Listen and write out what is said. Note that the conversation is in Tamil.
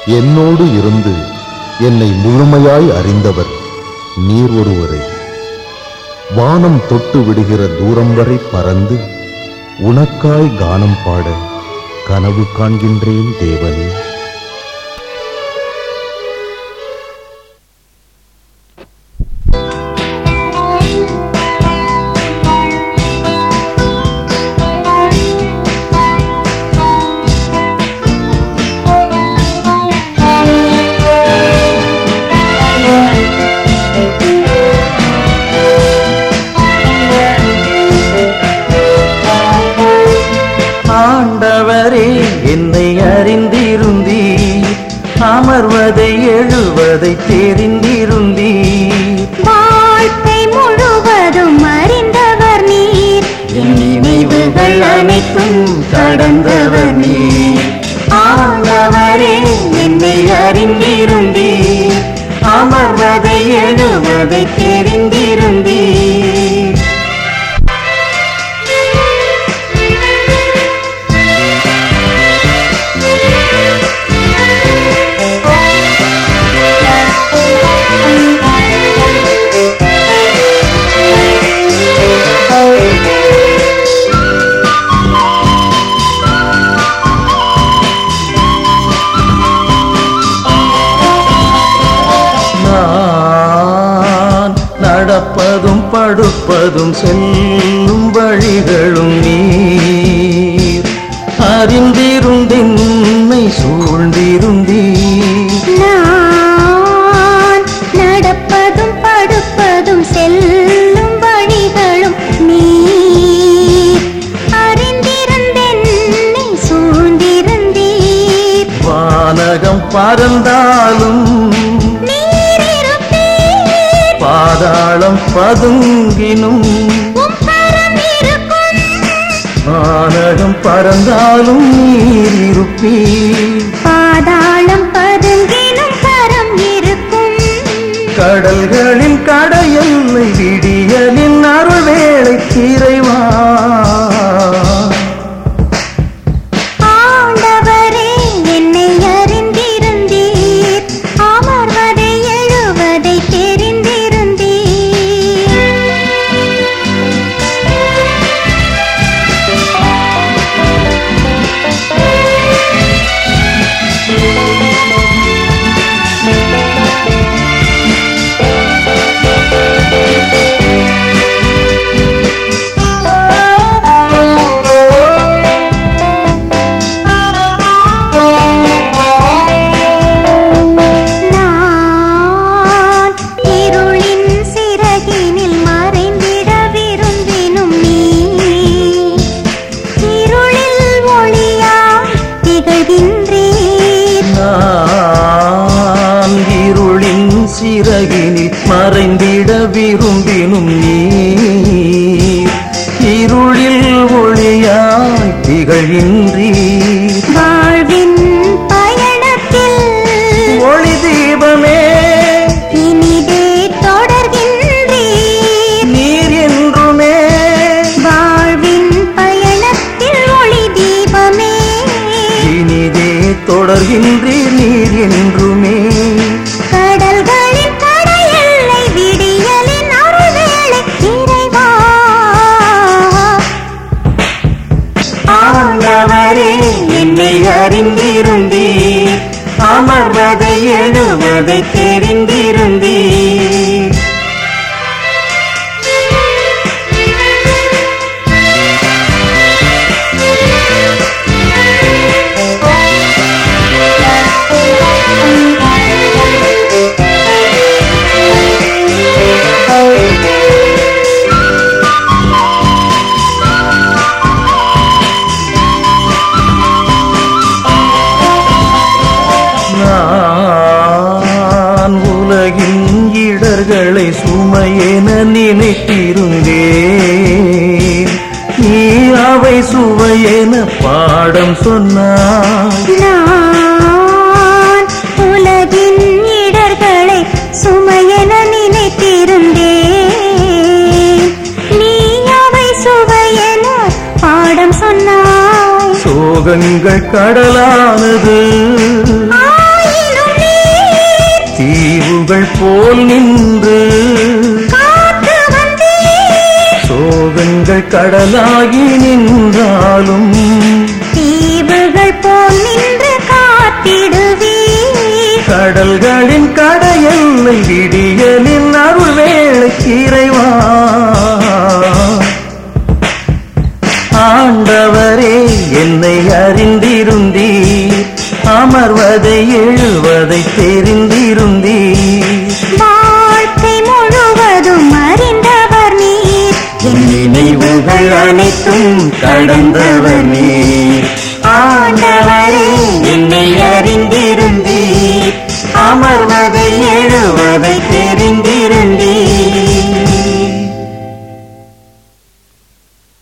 என்னோடு இருந்து என்னை முழுமையாய் அறிந்தவர் நீர் ஒருவரே. வானம் தொட்டு விடுகிற தூரம் வரை பறந்து உனக்காய் கானம் பாட கனவு காண்கின்றேன் தேவனே. ஆண்டவரே என்னை அறிந்திருந்தீர், அமர்வதை எழுவதை தெரிந்திருந்தீர். வாழ்க்கை முழுவதும் அறிந்தவர் நீர், என் நினைவுகள் அனைத்தும் கடந்தவர் நீர். ஆண்டவரே என்னை அறிந்திருந்தீர், அமர்வதை எழுவதை தெரிந்திருந்தீர். நடப்பதும் படுப்பதும் செல்லும் வழிகளும் நீர் அறிந்திருந்தென்னை சூழ்ந்திருந்தீர். நான் நடப்பதும் படுப்பதும் செல்லும் வழிகளும் நீர் அறிந்திருந்தென்னை சூழ்ந்திருந்தீர். வானகம் பறந்தாலும் பாதாளம் பதுங்கினும் வானகம் பறந்தாலும் நீர் இருப்பீர். பாதாளம் பதுங்கினும் கரம் இருக்கும். கடல்களின் கடையெல்லை விடியலின் அருள்வேளை இறைவா. ஆண்டவரே என்னை அறிந்திருந்தீர், அமர்வதை எழுவதை சிறகினில் மறைந்திட விரும்பினும் நீர் இருளில் ஒளியாய் திகழ்கின்றீர். வாழ்வின் பயணத்தில் ஒளி தீபமே இனிதே தொடர்கின்றீர். நீர் என்றுமே வாழ்வின் பயணத்தில் ஒளி தீபமே இனிதே தொடர்கின்றீர். நீர் என்றுமே கடல்களின் கடையெல்லை விடியலின் அருள்வேளை இறைவா. ஆண்டவரே என்னை அறிந்திருந்தீர், அமர்வதை எழுவதை தெரிந்திருந்தீர். நான் உலகின் இடர்களை சுமையென நினைத்திருந்தேன், நீ அவை சுவையென பாடம் சொன்னாய். நான் உலகின் இடர்களை சுமையென நினைத்திருந்தேன், நீ அவை சுவையென பாடம் சொன்னாய். சோகங்கள் கடலானது ஆயிரம் தீவுகள் போல் நின்று காத்து வந்தீர். சோகங்கள் கடலாகி நின்றாலும் தீவுகள் போல் நின்று காத்திடுவீர். கடல்களின் கடையெல்லை விடியலின் அருள் வேளைக்கு இறைவா. ஆண்டவரே என்னை அறிந்திருந்தீர், அமர்வதை எழுவதை தெரிந்திருந்தீர். வாழ்க்கை முழுவதும் அறிந்தவர் நீர். என் நினைவுகள் அனைத்தும் கடந்தவர் நீர்.